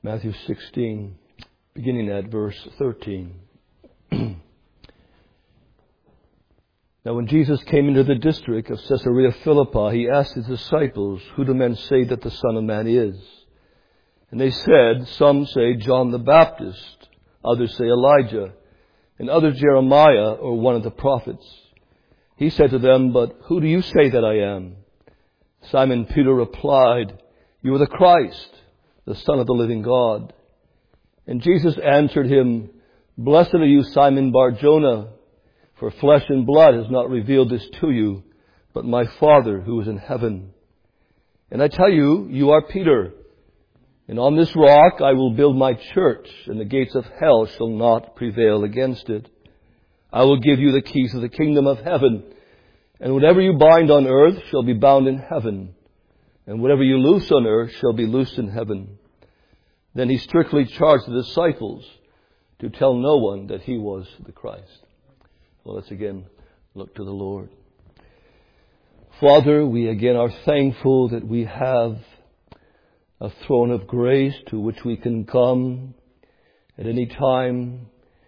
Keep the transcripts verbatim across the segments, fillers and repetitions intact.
Matthew sixteen, beginning at verse thirteen. Now when Jesus came into the district of Caesarea Philippi, he asked his disciples, "Who do men say that the Son of Man is?" And they said, "Some say John the Baptist, others say Elijah, and others Jeremiah or one of the prophets." He said to them, "But who do you say that I am?" Simon Peter replied, "You are the Christ, the Son of the living God." And Jesus answered him, "Blessed are you, Simon Bar-Jonah, for flesh and blood has not revealed this to you, but my Father who is in heaven. And I tell you, you are Peter, and on this rock I will build my church, and the gates of hell shall not prevail against it. I will give you the keys of the kingdom of heaven, and whatever you bind on earth shall be bound in heaven, and whatever you loose on earth shall be loosed in heaven." Then he strictly charged the disciples to tell no one that he was the Christ. Well, let's again look to the Lord. Father, we again are thankful that we have a throne of grace to which we can come at any time,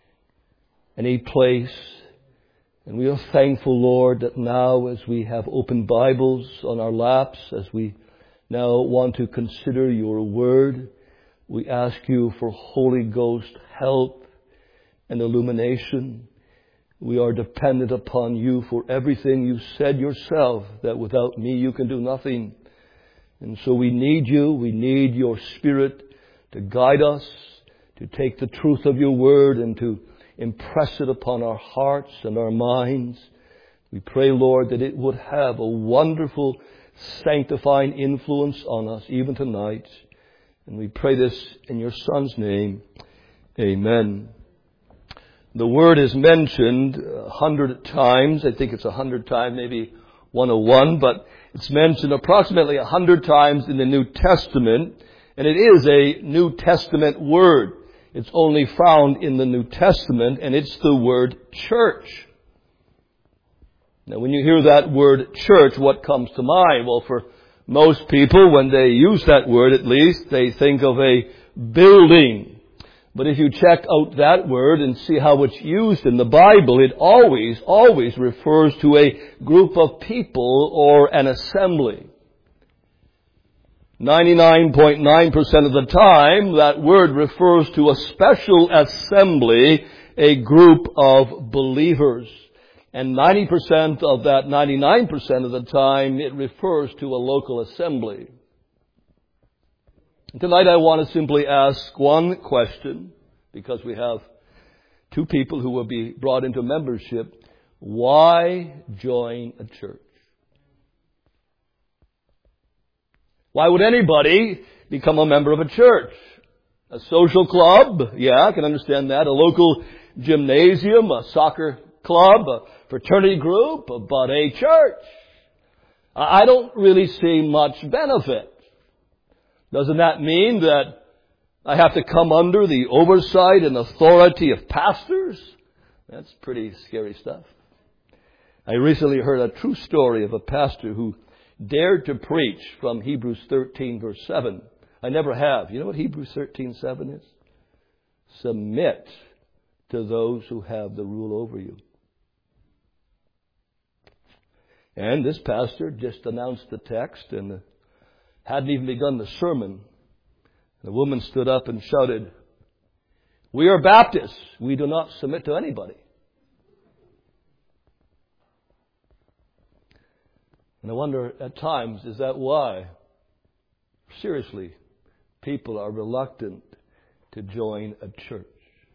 any place. And we are thankful, Lord, that now as we have open Bibles on our laps, as we now want to consider your word, we ask you for Holy Ghost help and illumination. We are dependent upon you for everything. You said yourself that without me you can do nothing. And so we need you. We need your Spirit to guide us, to take the truth of your word and to impress it upon our hearts and our minds. We pray, Lord, that it would have a wonderful sanctifying influence on us even tonight. And we pray this in your Son's name. Amen. The word is mentioned a hundred times. I think it's a hundred times, maybe one oh one, but it's mentioned approximately a hundred times in the New Testament. And it is a New Testament word. It's only found in the New Testament, and it's the word church. Now, when you hear that word church, what comes to mind? Well, for most people, when they use that word at least, they think of a building. But if you check out that word and see how it's used in the Bible, it always, always refers to a group of people or an assembly. ninety-nine point nine percent of the time, that word refers to a special assembly, a group of believers. And ninety percent of that ninety-nine percent of the time, it refers to a local assembly. Tonight I want to simply ask one question, because we have two people who will be brought into membership. Why join a church? Why would anybody become a member of a church? A social club? Yeah, I can understand that. A local gymnasium, a soccer club, a fraternity group, but a church. I don't really see much benefit. Doesn't that mean that I have to come under the oversight and authority of pastors? That's pretty scary stuff. I recently heard a true story of a pastor who dared to preach from Hebrews thirteen verse seven. I never have. You know what Hebrews thirteen seven is? Submit to those who have the rule over you. And this pastor just announced the text and hadn't even begun the sermon. The woman stood up and shouted, "We are Baptists. We do not submit to anybody." And I wonder at times, is that why, seriously, people are reluctant to join a church?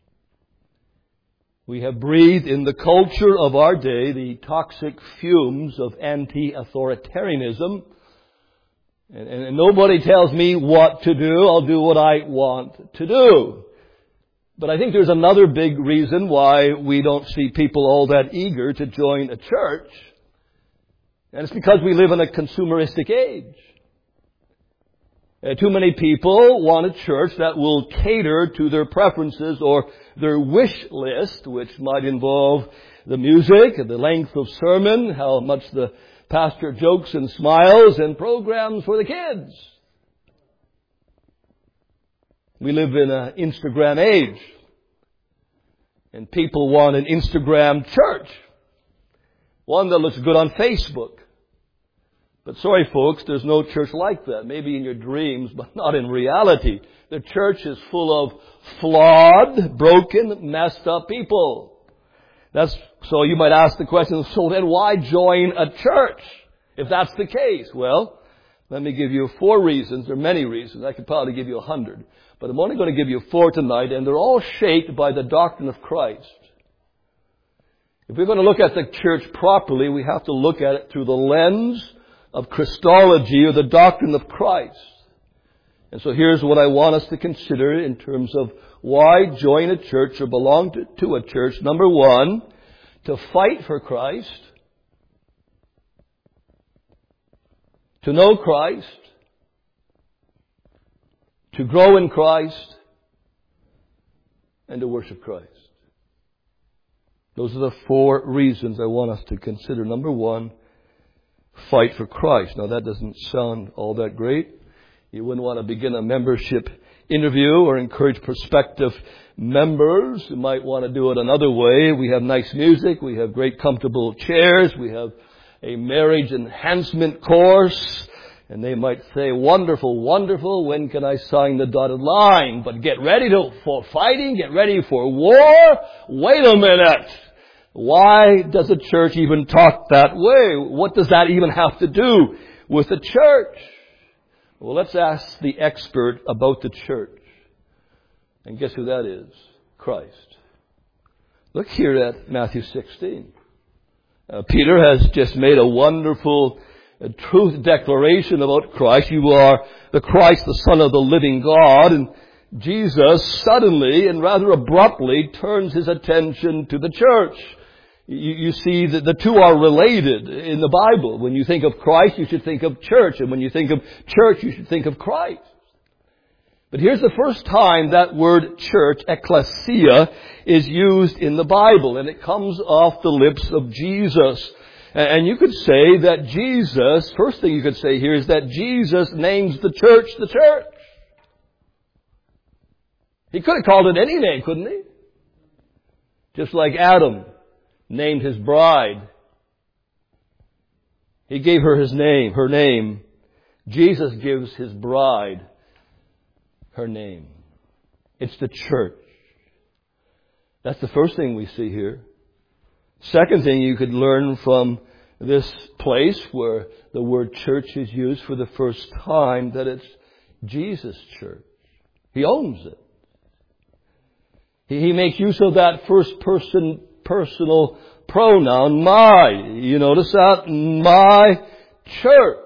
We have breathed in the culture of our day the toxic fumes of anti-authoritarianism. And, and nobody tells me what to do. I'll do what I want to do. But I think there's another big reason why we don't see people all that eager to join a church. And it's because we live in a consumeristic age. Uh, too many people want a church that will cater to their preferences or their wish list, which might involve the music, the length of sermon, how much the pastor jokes and smiles, and programs for the kids. We live in an Instagram age. And people want an Instagram church. One that looks good on Facebook. But sorry folks, there's no church like that. Maybe in your dreams, but not in reality. The church is full of flawed, broken, messed up people. That's, so you might ask the question, so then why join a church? If that's the case, well, let me give you four reasons. There are many reasons. I could probably give you a hundred. But I'm only going to give you four tonight, and they're all shaped by the doctrine of Christ. If we're going to look at the church properly, we have to look at it through the lens of Christology, or the doctrine of Christ. And so here's what I want us to consider in terms of why join a church or belong to, to a church. Number one, to fight for Christ, to know Christ, to grow in Christ, and to worship Christ. Those are the four reasons I want us to consider. Number one, fight for Christ. Now that doesn't sound all that great. You wouldn't want to begin a membership interview or encourage prospective members. You might want to do it another way. We have nice music. We have great comfortable chairs. We have a marriage enhancement course. And they might say, wonderful, wonderful, when can I sign the dotted line? But get ready to, for fighting, get ready for war. Wait a minute. Why does a church even talk that way? What does that even have to do with the church? Well, let's ask the expert about the church. And guess who that is? Christ. Look here at Matthew sixteen. Uh, Peter has just made a wonderful uh, truth declaration about Christ. You are the Christ, the Son of the living God. And Jesus suddenly and rather abruptly turns his attention to the church. You, you see that the two are related in the Bible. When you think of Christ, you should think of church. And when you think of church, you should think of Christ. But here's the first time that word church, ecclesia, is used in the Bible. And it comes off the lips of Jesus. And you could say that Jesus, first thing you could say here is that Jesus names the church the church. He could have called it any name, couldn't he? Just like Adam named his bride. He gave her his name, her name. Jesus gives his bride her name. It's the church. That's the first thing we see here. Second thing you could learn from this place where the word church is used for the first time, that it's Jesus' church. He owns it. He, he makes use of that first person personal pronoun, my. You notice that? My church.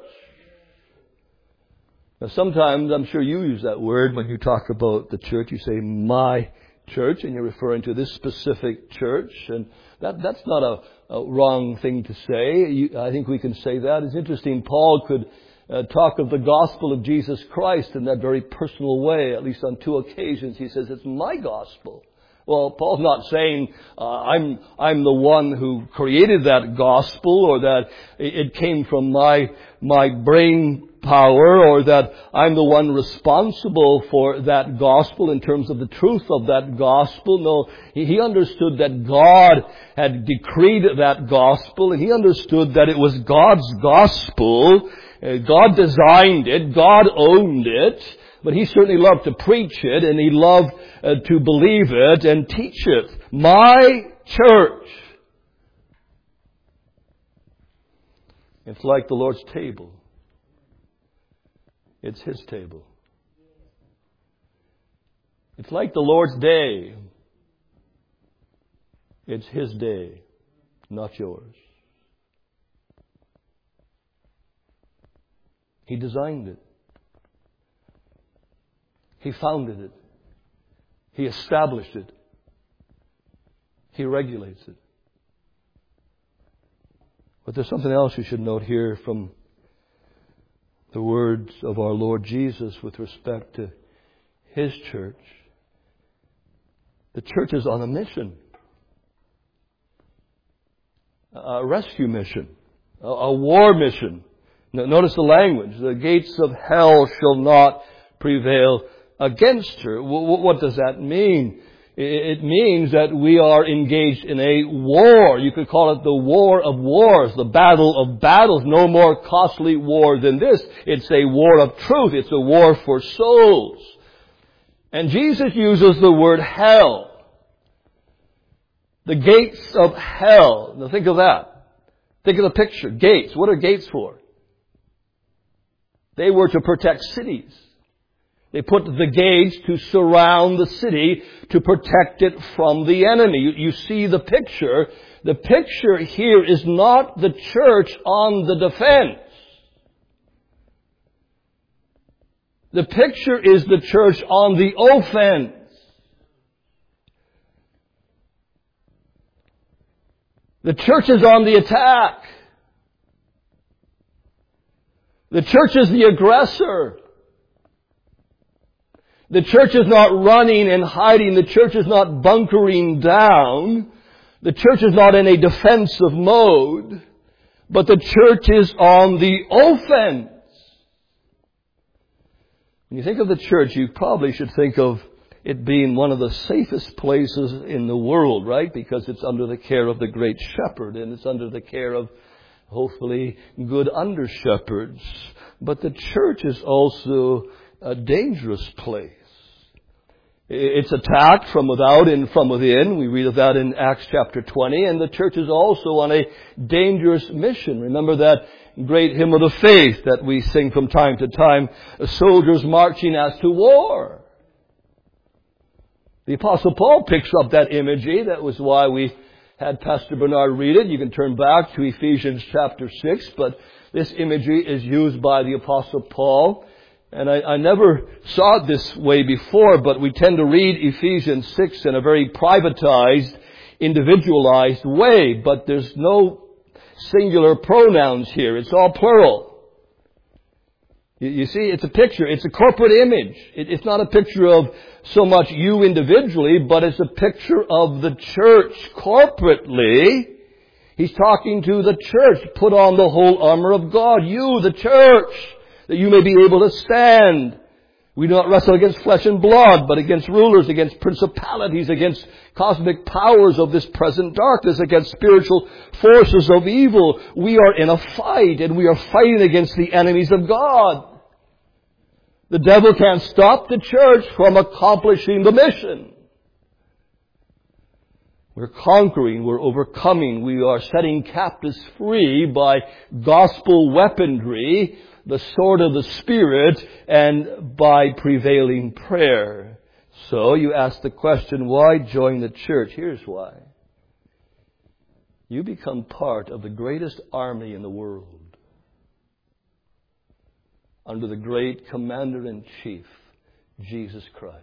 Now sometimes, I'm sure you use that word when you talk about the church. You say, my church, and you're referring to this specific church. And that that's not a, a wrong thing to say. You, I think we can say that. It's interesting. Paul could uh, talk of the gospel of Jesus Christ in that very personal way. At least on two occasions he says, it's my gospel. Well, Paul's not saying uh, I'm I'm the one who created that gospel, or that it came from my my brain power, or that I'm the one responsible for that gospel in terms of the truth of that gospel. No, he, he understood that God had decreed that gospel, and he understood that it was God's gospel. Uh, God designed it. God owned it. But he certainly loved to preach it, and he loved uh, to believe it and teach it. My church. It's like the Lord's table. It's his table. It's like the Lord's day. It's his day, not yours. He designed it. He founded it. He established it. He regulates it. But there's something else you should note here from the words of our Lord Jesus with respect to his church. The church is on a mission. A rescue mission. A war mission. Notice the language. The gates of hell shall not prevail against her. What does that mean? It means that we are engaged in a war. You could call it the war of wars, the battle of battles. No more costly war than this. It's a war of truth. It's a war for souls. And Jesus uses the word hell. The gates of hell. Now think of that. Think of the picture. Gates. What are gates for? They were to protect cities. They put the gates to surround the city to protect it from the enemy. You, you see the picture. The picture here is not the church on the defense. The picture is the church on the offense. The church is on the attack. The church is the aggressor. The church is not running and hiding. The church is not bunkering down. The church is not in a defensive mode. But the church is on the offense. When you think of the church, you probably should think of it being one of the safest places in the world, right? Because it's under the care of the great shepherd, and it's under the care of, hopefully, good under-shepherds. But the church is also a dangerous place. It's attacked from without and from within. We read of that in Acts chapter twenty. And the church is also on a dangerous mission. Remember that great hymn of the faith that we sing from time to time, soldiers marching as to war. The Apostle Paul picks up that imagery. That was why we had Pastor Bernard read it. You can turn back to Ephesians chapter six. But this imagery is used by the Apostle Paul. And I, I never saw it this way before, but we tend to read Ephesians six in a very privatized, individualized way. But there's no singular pronouns here. It's all plural. You, you see, it's a picture. It's a corporate image. It, it's not a picture of so much you individually, but it's a picture of the church corporately. He's talking to the church. Put on the whole armor of God. You, the church, that you may be able to stand. We do not wrestle against flesh and blood, but against rulers, against principalities, against cosmic powers of this present darkness, against spiritual forces of evil. We are in a fight, and we are fighting against the enemies of God. The devil can't stop the church from accomplishing the mission. We're conquering, we're overcoming, we are setting captives free by gospel weaponry, the sword of the Spirit, and by prevailing prayer. So you ask the question, why join the church? Here's why. You become part of the greatest army in the world, under the great Commander-in-Chief, Jesus Christ.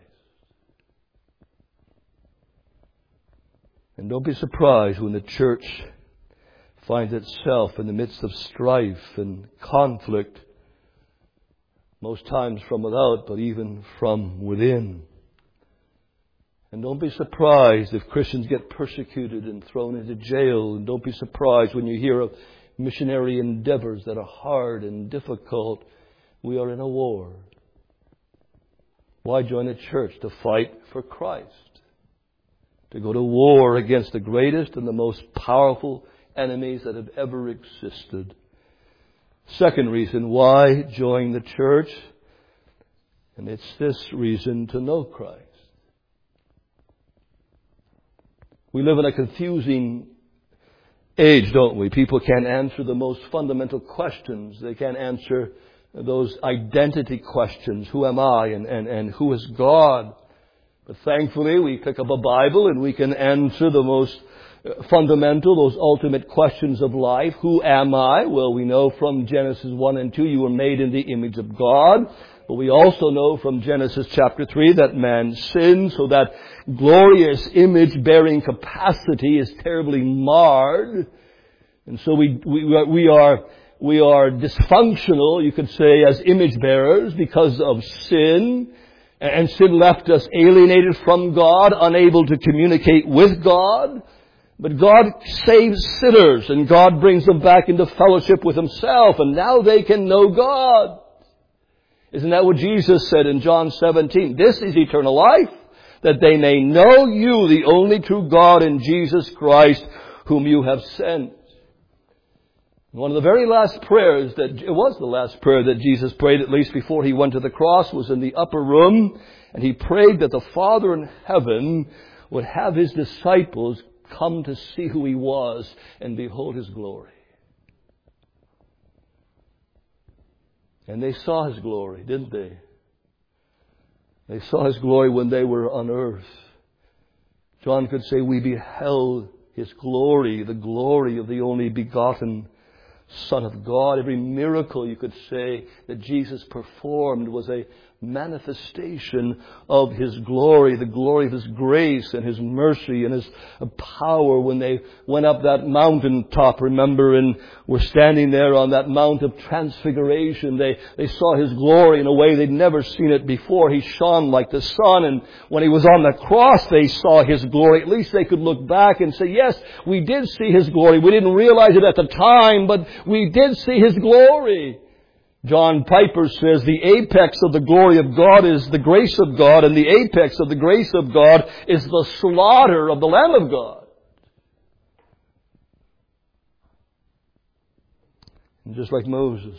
And don't be surprised when the church finds itself in the midst of strife and conflict, most times from without, but even from within. And don't be surprised if Christians get persecuted and thrown into jail. And don't be surprised when you hear of missionary endeavors that are hard and difficult. We are in a war. Why join a church? To fight for Christ. To go to war against the greatest and the most powerful enemies that have ever existed. Second reason why join the church, and it's this reason, to know Christ. We live in a confusing age, don't we? People can't answer the most fundamental questions. They can't answer those identity questions. Who am I and, and, and who is God? But thankfully we pick up a Bible and we can answer the most fundamental, those ultimate questions of life. Who am I? Well, we know from Genesis one and two you were made in the image of God. But we also know from Genesis chapter three that man sinned, so that glorious image-bearing capacity is terribly marred. And so we, we, we are, we are dysfunctional, you could say, as image bearers because of sin. And sin left us alienated from God, unable to communicate with God. But God saves sinners, and God brings them back into fellowship with Himself, and now they can know God. Isn't that what Jesus said in John seventeen? This is eternal life, that they may know you, the only true God, and Jesus Christ, whom you have sent. One of the very last prayers that, it was the last prayer that Jesus prayed, at least before He went to the cross, was in the upper room. And He prayed that the Father in heaven would have His disciples come to see who He was and behold His glory. And they saw His glory, didn't they? They saw His glory when they were on earth. John could say, we beheld His glory, the glory of the only begotten Son of God. Every miracle, you could say, that Jesus performed was a manifestation of His glory, the glory of His grace and His mercy and His power. When they went up that mountaintop, remember, and were standing there on that Mount of Transfiguration, they, they saw His glory in a way they'd never seen it before. He shone like the sun, and when He was on the cross, they saw His glory. At least they could look back and say, yes, we did see His glory. We didn't realize it at the time, but we did see His glory. John Piper says the apex of the glory of God is the grace of God, and the apex of the grace of God is the slaughter of the Lamb of God. And just like Moses,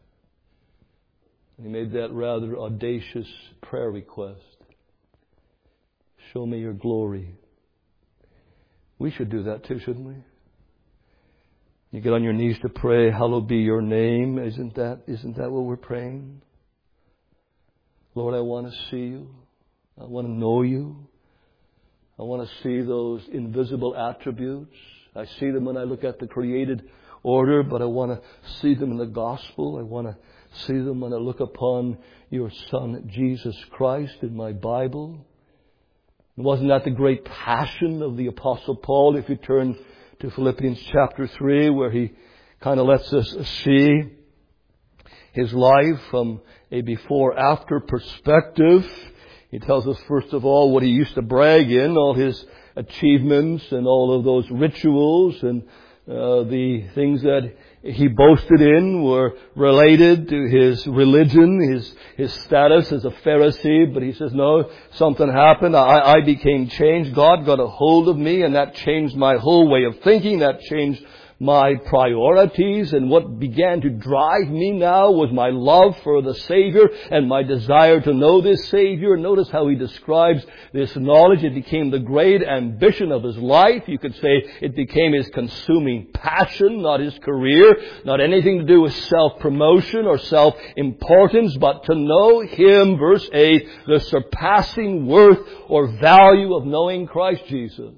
he made that rather audacious prayer request. Show me your glory. We should do that too, shouldn't we? You get on your knees to pray, hallowed be your name. Isn't that, isn't that what we're praying? Lord, I want to see you. I want to know you. I want to see those invisible attributes. I see them when I look at the created order, but I want to see them in the gospel. I want to see them when I look upon your Son, Jesus Christ, in my Bible. Wasn't that the great passion of the Apostle Paul? If you turn to Philippians chapter three, where he kind of lets us see his life from a before-after perspective. He tells us, first of all, what he used to brag in, all his achievements and all of those rituals, and uh, the things that he boasted in were related to his religion, his his status as a Pharisee. But he says, no, something happened. I, I became changed. God got a hold of me, and that changed my whole way of thinking. That changed my priorities, and what began to drive me now was my love for the Savior and my desire to know this Savior. Notice how he describes this knowledge. It became the great ambition of his life. You could say it became his consuming passion, not his career, not anything to do with self-promotion or self-importance, but to know Him, verse eight, the surpassing worth or value of knowing Christ Jesus.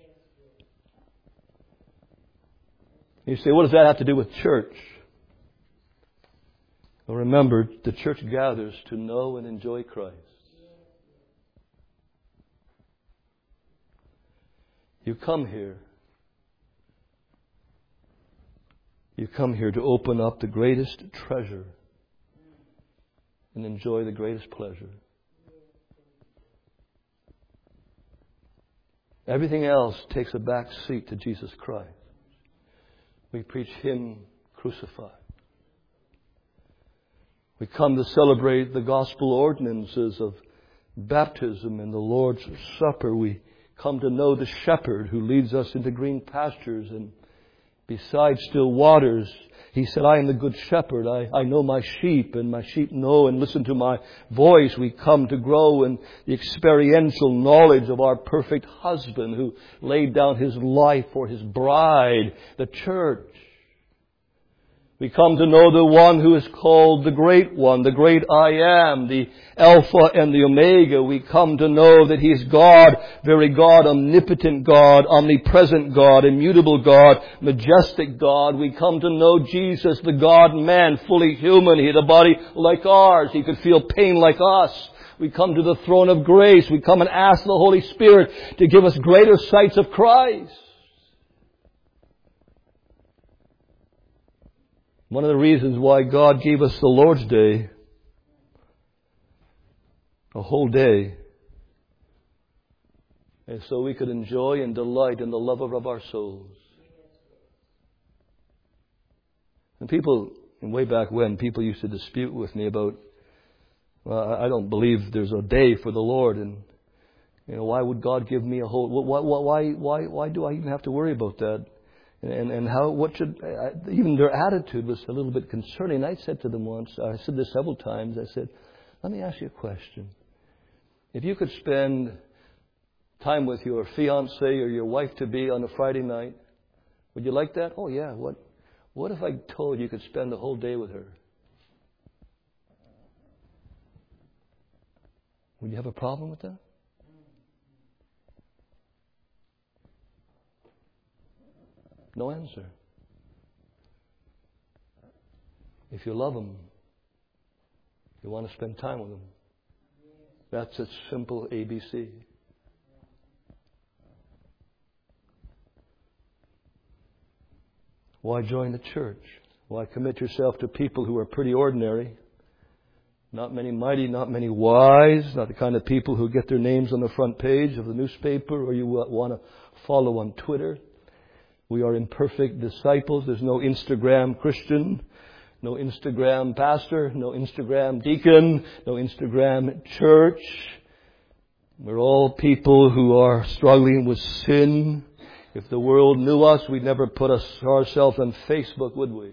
You say, what does that have to do with church? Well, remember, the church gathers to know and enjoy Christ. You come here. You come here to open up the greatest treasure and enjoy the greatest pleasure. Everything else takes a back seat to Jesus Christ. We preach Him crucified. We come to celebrate the gospel ordinances of baptism and the Lord's Supper. We come to know the shepherd who leads us into green pastures and beside still waters. He said, I am the good shepherd. I, I know my sheep, and my sheep know and listen to my voice. We come to grow in the experiential knowledge of our perfect husband who laid down His life for His bride, the church. We come to know the one who is called the Great One, the Great I Am, the Alpha and the Omega. We come to know that He is God, very God, omnipotent God, omnipresent God, immutable God, majestic God. We come to know Jesus, the God-man, fully human. He had a body like ours. He could feel pain like us. We come to the throne of grace. We come and ask the Holy Spirit to give us greater sights of Christ. One of the reasons why God gave us the Lord's Day, a whole day, is so we could enjoy and delight in the lover of our souls. And people, and way back when, people used to dispute with me about Well, I don't believe there's a day for the Lord, and you know, why would God give me a whole? Why, why, why, why do I even have to worry about that? And and how? What should? Even their attitude was a little bit concerning. I said to them once. I said this several times. I said, "Let me ask you a question. If you could spend time with your fiancé or your wife to be on a Friday night, would you like that? Oh yeah. What? What if I told you you could spend the whole day with her? Would you have a problem with that?" No answer. If you love them, you want to spend time with them. That's a simple A B C. Why join the church? Why commit yourself to people who are pretty ordinary? Not many mighty, not many wise, not the kind of people who get their names on the front page of the newspaper or you want to follow on Twitter. We are imperfect disciples. There's no Instagram Christian, no Instagram pastor, no Instagram deacon, no Instagram church. We're all people who are struggling with sin. If the world knew us, we'd never put us, ourselves on Facebook, would we?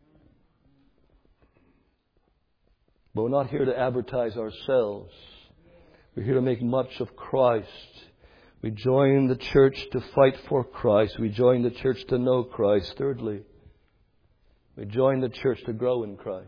But we're not here to advertise ourselves. We're here to make much of Christ. We join the church to fight for Christ. We join the church to know Christ. Thirdly, we join the church to grow in Christ.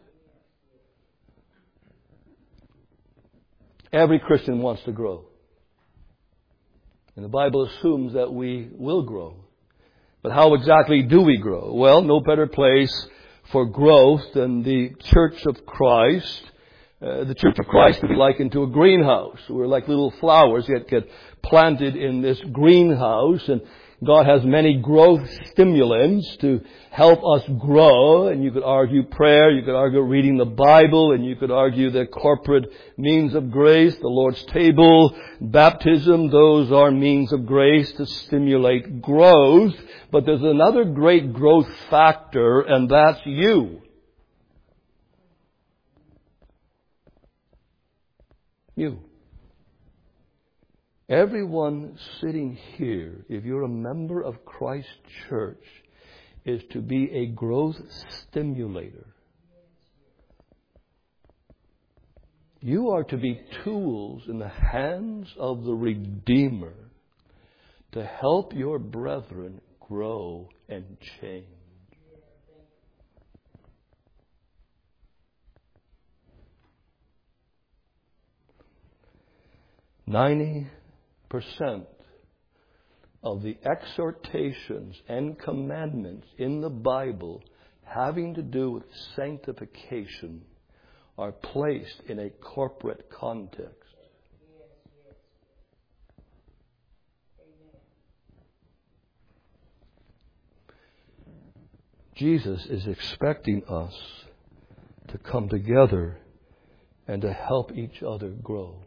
Every Christian wants to grow. And the Bible assumes that we will grow. But how exactly do we grow? Well, no better place for growth than the church of Christ. Uh, the church of Christ could be likened to a greenhouse. We're like little flowers that get planted in this greenhouse, and God has many growth stimulants to help us grow. And you could argue prayer, you could argue reading the Bible, and you could argue the corporate means of grace, the Lord's table, baptism. Those are means of grace to stimulate growth. But there's another great growth factor, and that's you. You. Everyone sitting here, if you're a member of Christ's church, is to be a growth stimulator. You are to be tools in the hands of the Redeemer to help your brethren grow and change. Ninety percent of the exhortations and commandments in the Bible having to do with sanctification are placed in a corporate context. Jesus is expecting us to come together and to help each other grow.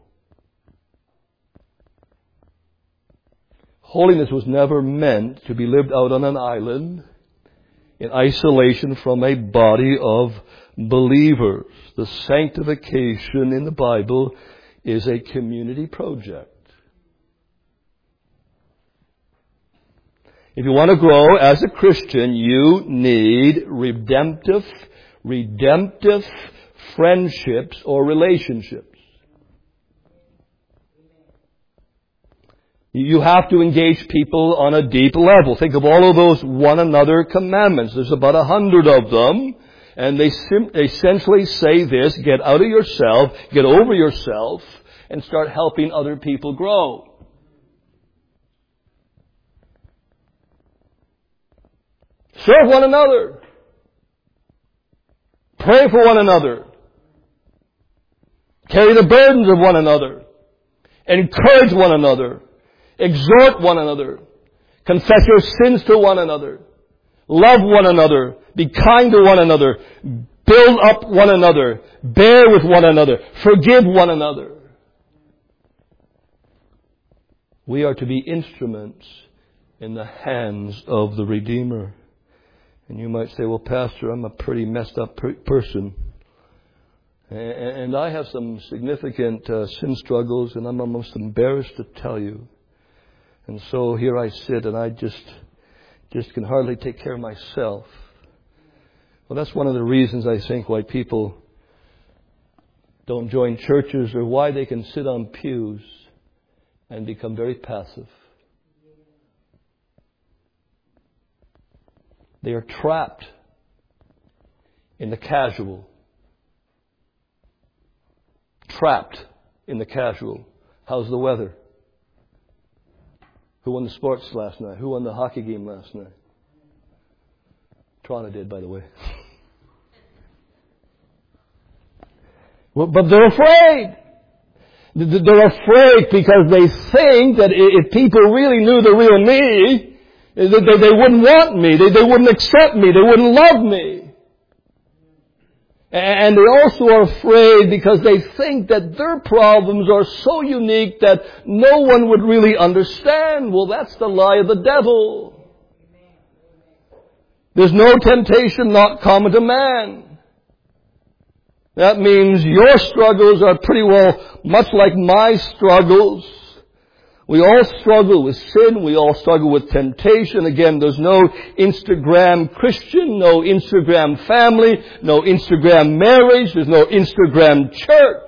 Holiness was never meant to be lived out on an island in isolation from a body of believers. The sanctification in the Bible is a community project. If you want to grow as a Christian, you need redemptive, redemptive friendships or relationships. You have to engage people on a deep level. Think of all of those one another commandments. There's about a hundred of them. And they sim- essentially say this: get out of yourself, get over yourself, and start helping other people grow. Serve one another. Pray for one another. Carry the burdens of one another. Encourage one another. Exhort one another. Confess your sins to one another. Love one another. Be kind to one another. Build up one another. Bear with one another. Forgive one another. We are to be instruments in the hands of the Redeemer. And you might say, well, Pastor, I'm a pretty messed up per- person. And I have some significant uh, sin struggles, and I'm almost embarrassed to tell you. And so here I sit, and I just just can hardly take care of myself. Well, that's one of the reasons I think why people don't join churches, or why they can sit on pews and become very passive. They are trapped in the casual. Trapped in the casual. How's the weather? Who won the sports last night? Who won the hockey game last night? Toronto did, by the way. Well, but they're afraid. They're afraid because they think that if people really knew the real me, they, they wouldn't want me. They, they wouldn't accept me. They wouldn't love me. And they also are afraid because they think that their problems are so unique that no one would really understand. Well, that's the lie of the devil. There's no temptation not common to man. That means your struggles are pretty well much like my struggles. We all struggle with sin. We all struggle with temptation. Again, there's no Instagram Christian, no Instagram family, no Instagram marriage. There's no Instagram church.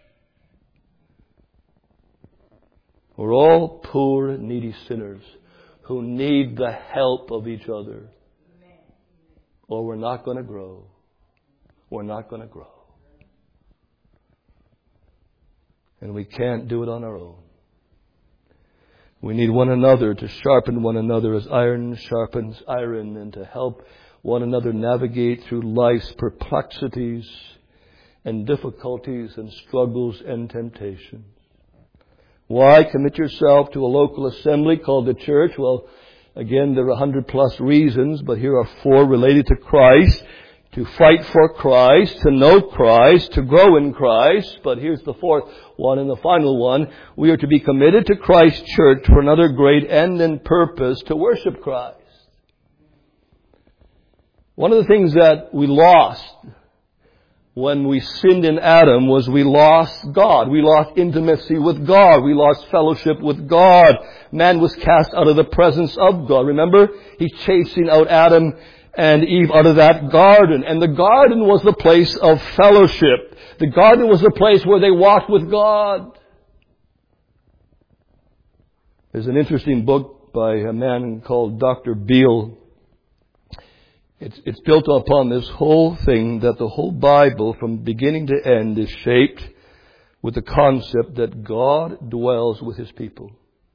We're all poor, needy sinners who need the help of each other. Or we're not going to grow. We're not going to grow. And we can't do it on our own. We need one another to sharpen one another as iron sharpens iron, and to help one another navigate through life's perplexities and difficulties and struggles and temptations. Why commit yourself to a local assembly called the church? Well, again, there are a hundred plus reasons, but here are four related to Christ. To fight for Christ, to know Christ, to grow in Christ. But here's the fourth one and the final one. We are to be committed to Christ's church for another great end and purpose, to worship Christ. One of the things that we lost when we sinned in Adam was we lost God. We lost intimacy with God. We lost fellowship with God. Man was cast out of the presence of God. Remember? He's chasing out Adam and Eve out of that garden. And the garden was the place of fellowship. The garden was the place where they walked with God. There's an interesting book by a man called Doctor Beale. It's, it's built upon this whole thing that the whole Bible from beginning to end is shaped with the concept that God dwells with His people.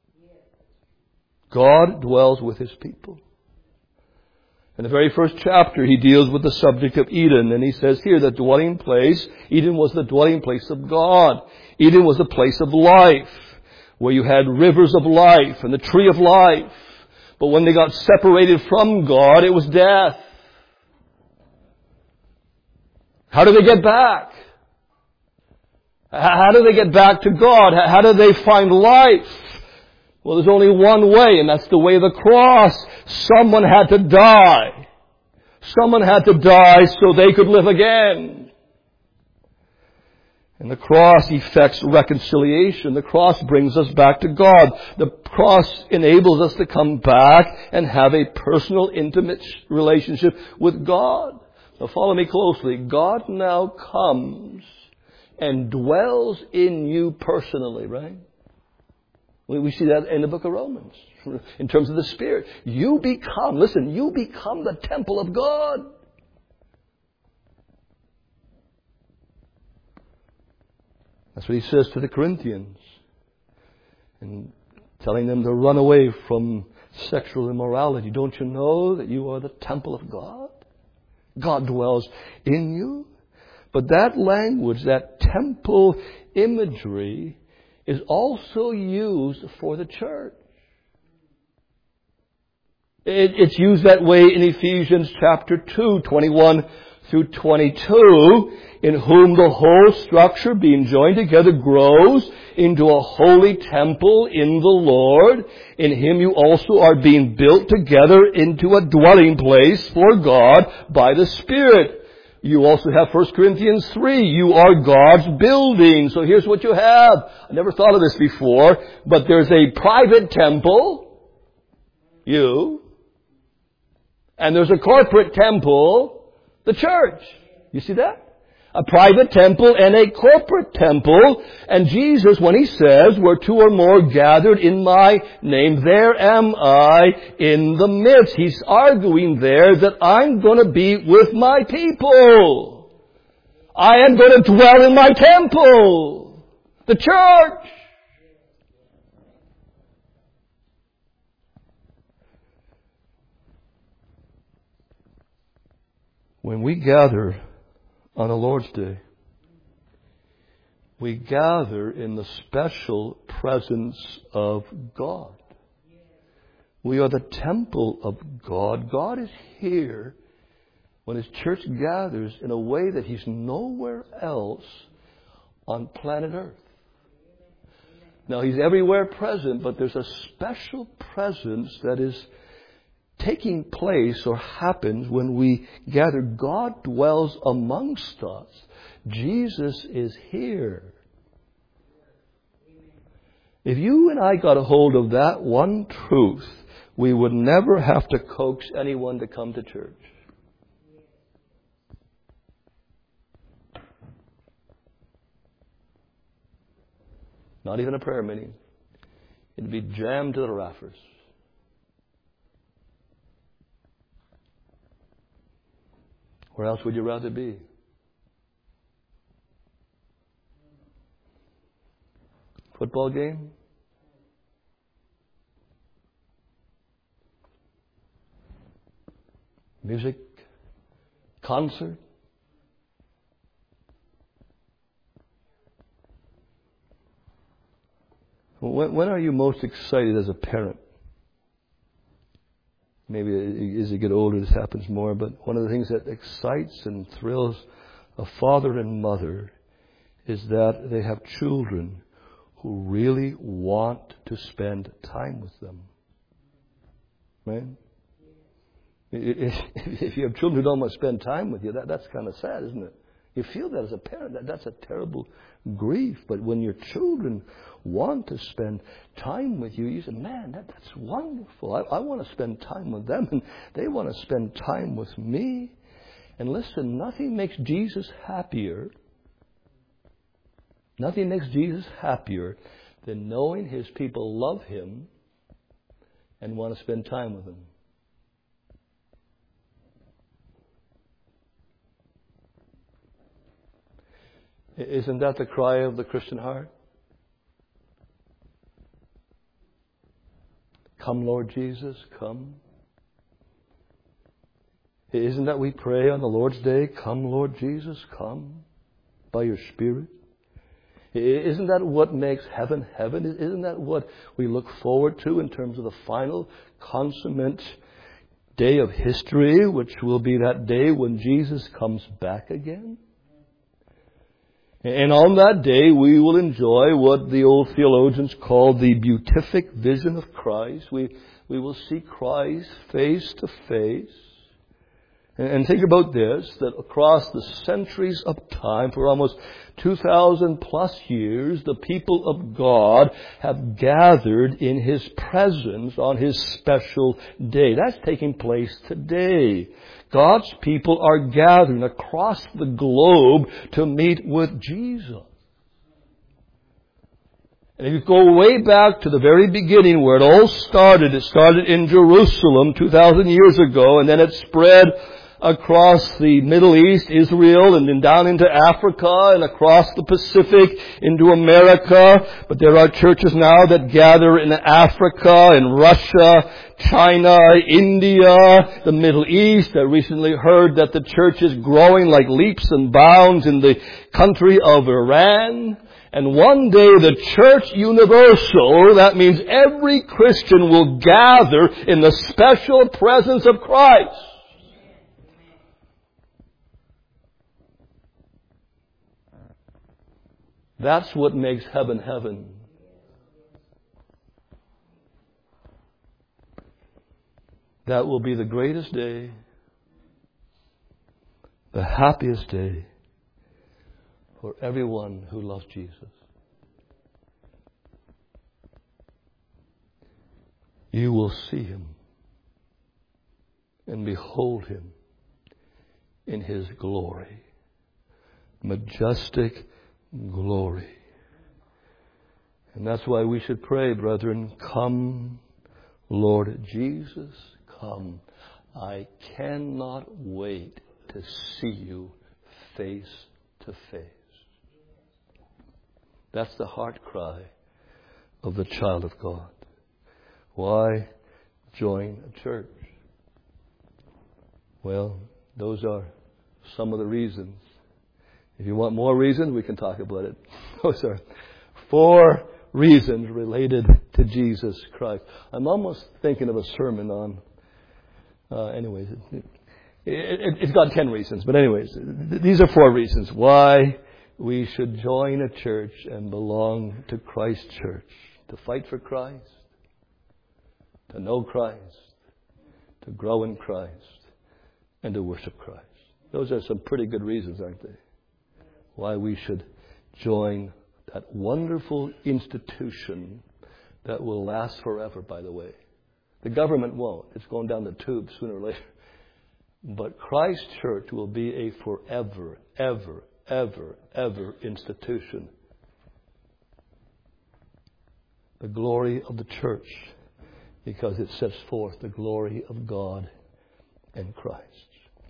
God dwells with His people. In the very first chapter, he deals with the subject of Eden. And he says here that dwelling place, Eden was the dwelling place of God. Eden was a place of life, where you had rivers of life and the tree of life. But when they got separated from God, it was death. How do they get back? How do they get back to God? How do they find life? Well, there's only one way, and that's the way of the cross. Someone had to die. Someone had to die so they could live again. And the cross effects reconciliation. The cross brings us back to God. The cross enables us to come back and have a personal, intimate relationship with God. Now follow me closely. God now comes and dwells in you personally, right? We see that in the book of Romans. In terms of the Spirit. You become, listen, you become the temple of God. That's what he says to the Corinthians. And telling them to run away from sexual immorality. Don't you know that you are the temple of God? God dwells in you. But that language, that temple imagery, is also used for the church. It, it's used that way in Ephesians chapter two, twenty-one through twenty-two, in whom the whole structure being joined together grows into a holy temple in the Lord. In Him you also are being built together into a dwelling place for God by the Spirit. You also have First Corinthians three. You are God's building. So here's what you have. I never thought of this before, but there's a private temple, you, and there's a corporate temple, the church. You see that? A private temple and a corporate temple. And Jesus, when He says, where two or more gathered in my name, there am I in the midst. He's arguing there that I'm going to be with my people. I am going to dwell in my temple, the church. When we gather on the Lord's Day, we gather in the special presence of God. We are the temple of God. God is here when His church gathers in a way that He's nowhere else on planet Earth. Now, He's everywhere present, but there's a special presence that is taking place or happens when we gather. God dwells amongst us. Jesus is here. If you and I got a hold of that one truth, we would never have to coax anyone to come to church. Not even a prayer meeting. It'd be jammed to the rafters. Where else would you rather be? Football game? Music? Concert? When, when are you most excited as a parent? Maybe as you get older this happens more, but one of the things that excites and thrills a father and mother is that they have children who really want to spend time with them. Right? If you have children who don't want to spend time with you, that, that's kind of sad, isn't it? You feel that as a parent, that that's a terrible grief. But when your children want to spend time with you, you say, man, that, that's wonderful. I, I want to spend time with them, and they want to spend time with me. And listen, nothing makes Jesus happier. Nothing makes Jesus happier than knowing His people love Him and want to spend time with Him. Isn't that the cry of the Christian heart? Come, Lord Jesus, come. Isn't that we pray on the Lord's Day? Come, Lord Jesus, come by your Spirit. Isn't that what makes heaven heaven? Isn't that what we look forward to in terms of the final consummate day of history, which will be that day when Jesus comes back again? And on that day, we will enjoy what the old theologians call the beatific vision of Christ. We, we will see Christ face to face. And, and think about this, that across the centuries of time, for almost two thousand plus years, the people of God have gathered in His presence on His special day. That's taking place today. God's people are gathering across the globe to meet with Jesus. And if you go way back to the very beginning where it all started, it started in Jerusalem two thousand years ago, and then it spread across the Middle East, Israel, and then down into Africa and across the Pacific into America. But there are churches now that gather in Africa, in Russia, China, India, the Middle East. I recently heard that the church is growing like leaps and bounds in the country of Iran. And one day the church universal, that means every Christian, will gather in the special presence of Christ. That's what makes heaven heaven. That will be the greatest day the happiest day for everyone who loves Jesus. You will see Him and behold Him in His glory. Majestic glory. And that's why we should pray, brethren, come, Lord Jesus, come. I cannot wait to see you face to face. That's the heart cry of the child of God. Why join a church? Well, those are some of the reasons. If you want more reasons, we can talk about it. Those are four reasons related to Jesus Christ. I'm almost thinking of a sermon on, uh, anyways, it, it, it's got ten reasons. But anyways, these are four reasons why we should join a church and belong to Christ's church. To fight for Christ, to know Christ, to grow in Christ, and to worship Christ. Those are some pretty good reasons, aren't they? Why we should join that wonderful institution that will last forever, by the way. The government won't. It's going down the tube sooner or later. But Christ's church will be a forever, ever, ever, ever institution. The glory of the church, because it sets forth the glory of God and Christ.